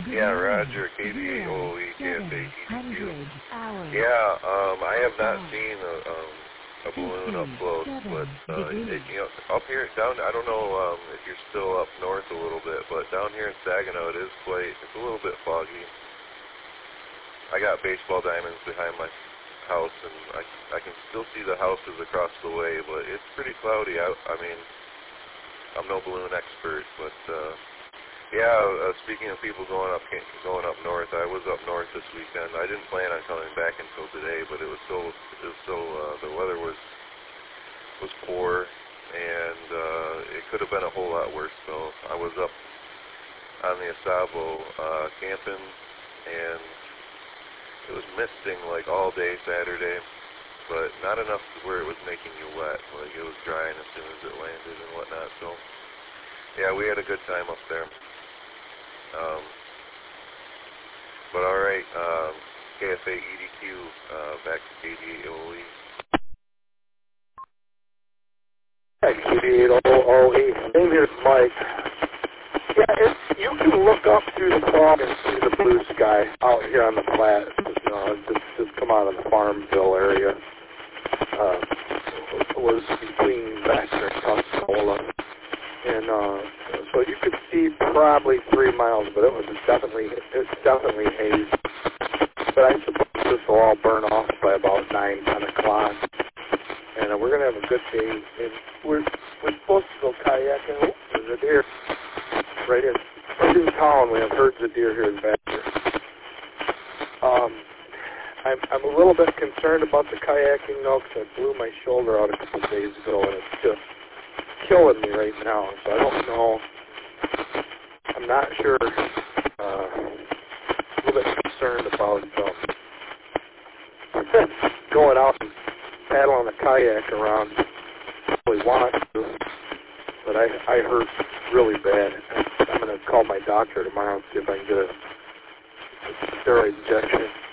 Yeah, Roger, KDAOE, KFA, EDQ. Yeah, I have not seen a balloon up close, but up here down, I don't know if you're still up north a little bit, but down here in Saginaw, it's a little bit foggy. I got baseball diamonds behind my house, and I can still see the houses across the way, but it's pretty cloudy. I mean, I'm no balloon expert, but speaking of people going up north, I was up north this weekend. I didn't plan on coming back until today, but the weather was poor, and it could have been a whole lot worse. So I was up on the Asavo camping, and it was misting like all day Saturday, but not enough to where it was making you wet. Like it was drying as soon as it landed and whatnot. So yeah, we had a good time up there. But all right, KFA EDQ, back to KDAOE. KDAOE. Same here's Mike. Yeah, you can look up through the fog and see the blue sky out here on the flat. Just come out of the Farmville area. Was between Baxter and Tuscola. And so you could see probably 3 miles, but it's definitely haze. But I suppose this will all burn off by about 9, 10 o'clock. And we're going to have a good day. And we're supposed to go kayaking. Oh, there's a deer. Right in town, we have herds of deer here in Baxter. I'm a little bit concerned about the kayaking, though, because I blew my shoulder out a couple of days ago, and it's just killing me right now. So I don't know. I'm not sure. A little bit concerned about going out and paddling a kayak around. I really want to, but I hurt really bad. I'm going to call my doctor tomorrow and see if I can get a steroid injection.